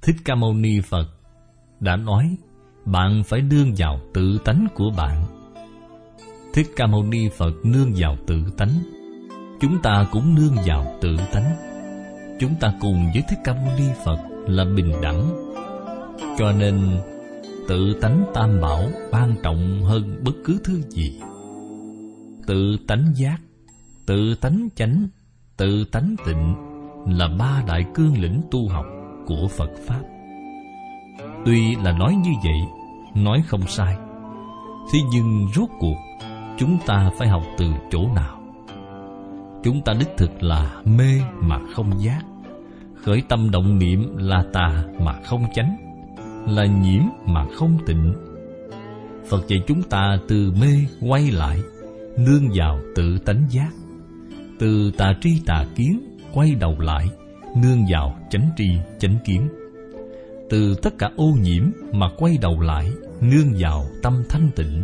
Thích Ca Mâu Ni Phật đã nói bạn phải nương vào tự tánh của bạn. Thích Ca Mâu Ni Phật nương vào tự tánh, chúng ta cũng nương vào tự tánh. Chúng ta cùng với Thích Ca Mâu Ni Phật là bình đẳng. Cho nên tự tánh tam bảo quan trọng hơn bất cứ thứ gì. Tự tánh giác, tự tánh chánh, tự tánh tịnh là ba đại cương lĩnh tu học của Phật Pháp. Tuy là nói như vậy, nói không sai, thế nhưng rốt cuộc chúng ta phải học từ chỗ nào? Chúng ta đích thực là mê mà không giác, khởi tâm động niệm là tà mà không chánh, là nhiễm mà không tịnh. Phật dạy chúng ta từ mê quay lại, nương vào tự tánh giác. Từ tà tri tà kiến quay đầu lại, nương vào chánh tri chánh kiến. Từ tất cả ô nhiễm mà quay đầu lại, nương vào tâm thanh tịnh.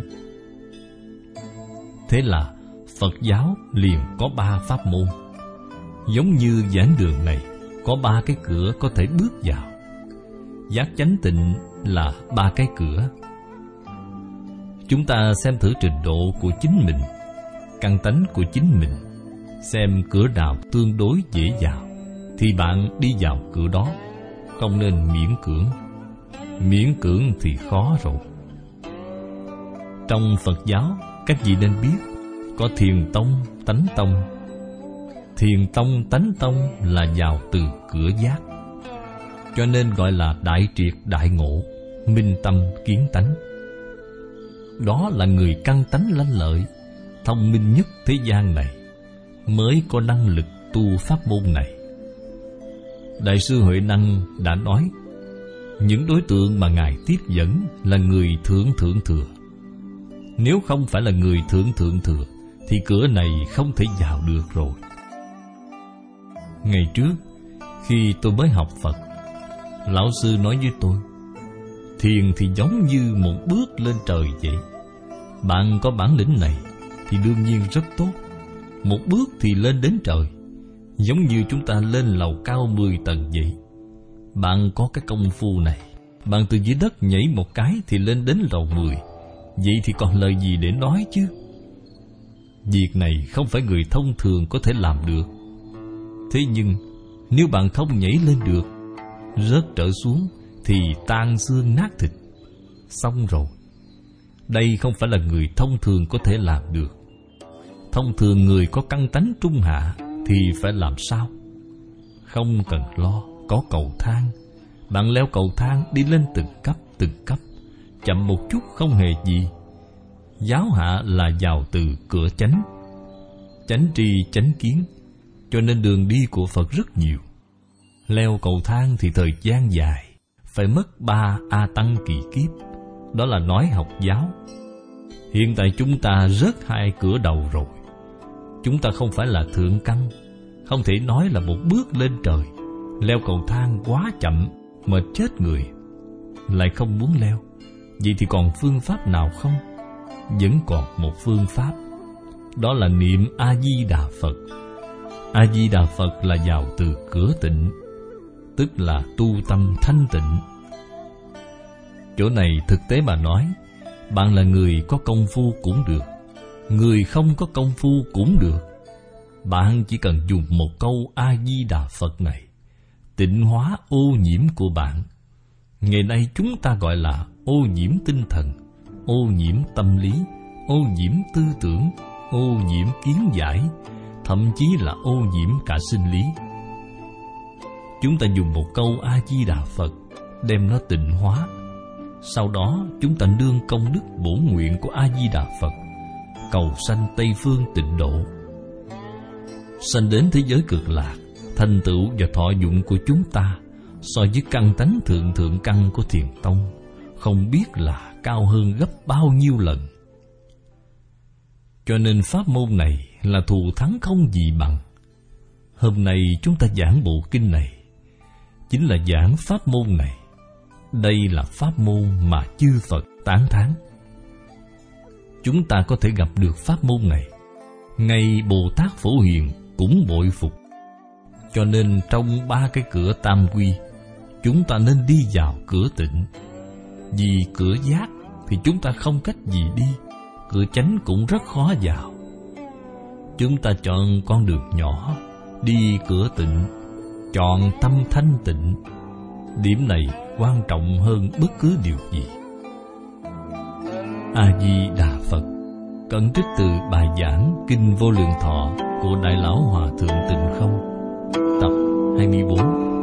Thế là Phật giáo liền có 3 pháp môn. Giống như giảng đường này có 3 cái cửa có thể bước vào. Giác chánh tịnh là 3 cái cửa. Chúng ta xem thử trình độ của chính mình, căn tánh của chính mình, xem cửa nào tương đối dễ vào thì bạn đi vào cửa đó, không nên miễn cưỡng. Miễn cưỡng thì khó rồi. Trong Phật giáo, các vị nên biết có Thiền Tông, Tánh Tông. Thiền Tông, Tánh Tông là vào từ cửa giác, cho nên gọi là đại triệt đại ngộ, minh tâm kiến tánh. Đó là người căn tánh lanh lợi, thông minh nhất thế gian này, mới có năng lực tu pháp môn này. Đại sư Huệ Năng đã nói, những đối tượng mà Ngài tiếp dẫn là người thượng thượng thừa. Nếu không phải là người thượng thượng thừa thì cửa này không thể vào được rồi. Ngày trước, khi tôi mới học Phật, lão sư nói với tôi, thiền thì giống như một bước lên trời vậy. Bạn có bản lĩnh này thì đương nhiên rất tốt. Một bước thì lên đến trời, giống như chúng ta lên lầu cao 10 tầng vậy. Bạn có cái công phu này, bạn từ dưới đất nhảy một cái thì lên đến lầu 10. Vậy thì còn lời gì để nói chứ? Việc này không phải người thông thường có thể làm được. Thế nhưng nếu bạn không nhảy lên được, rớt trở xuống thì tan xương nát thịt, xong rồi. Đây không phải là người thông thường có thể làm được. Thông thường người có căn tánh trung hạ thì phải làm sao? Không cần lo, có cầu thang. Bạn leo cầu thang đi lên từng cấp, chậm một chút không hề gì. Giáo hạ là vào từ cửa chánh, chánh tri chánh kiến, cho nên đường đi của Phật rất nhiều. Leo cầu thang thì thời gian dài, phải mất 3 A Tăng kỳ kiếp. Đó là nói học giáo. Hiện tại chúng ta rớt 2 cửa đầu rồi. Chúng ta không phải là thượng căn, không thể nói là một bước lên trời. Leo cầu thang quá chậm, mệt chết người, lại không muốn leo. Vậy thì còn phương pháp nào không? Vẫn còn một phương pháp, đó là niệm A-di-đà Phật. A-di-đà Phật là vào từ cửa tịnh, tức là tu tâm thanh tịnh. Chỗ này thực tế mà nói, bạn là người có công phu cũng được, người không có công phu cũng được. Bạn chỉ cần dùng một câu A-di-đà Phật này, tịnh hóa ô nhiễm của bạn. Ngày nay chúng ta gọi là ô nhiễm tinh thần, ô nhiễm tâm lý, ô nhiễm tư tưởng, ô nhiễm kiến giải, thậm chí là ô nhiễm cả sinh lý. Chúng ta dùng một câu A-di-đà Phật đem nó tịnh hóa. Sau đó chúng ta nương công đức bổn nguyện của A-di-đà Phật, cầu sanh Tây Phương Tịnh Độ, sanh đến thế giới cực lạc. Thành tựu và thọ dụng của chúng ta so với căn tánh thượng thượng căn của Thiền Tông không biết là cao hơn gấp bao nhiêu lần. Cho nên pháp môn này là thù thắng không gì bằng. Hôm nay chúng ta giảng bộ kinh này chính là giảng pháp môn này. Đây là pháp môn mà chư Phật tán thán. Chúng ta có thể gặp được pháp môn này, ngay Bồ Tát Phổ Hiền cũng bội phục. Cho nên trong 3 cái cửa tam quy, chúng ta nên đi vào cửa tịnh. Vì cửa giác thì chúng ta không cách gì đi, cửa chánh cũng rất khó vào. Chúng ta chọn con đường nhỏ, đi cửa tịnh, chọn tâm thanh tịnh. Điểm này quan trọng hơn bất cứ điều gì. A Di Đà Phật. Cẩn trích từ bài giảng Kinh Vô Lượng Thọ của Đại Lão Hòa Thượng Tịnh Không, tập 24.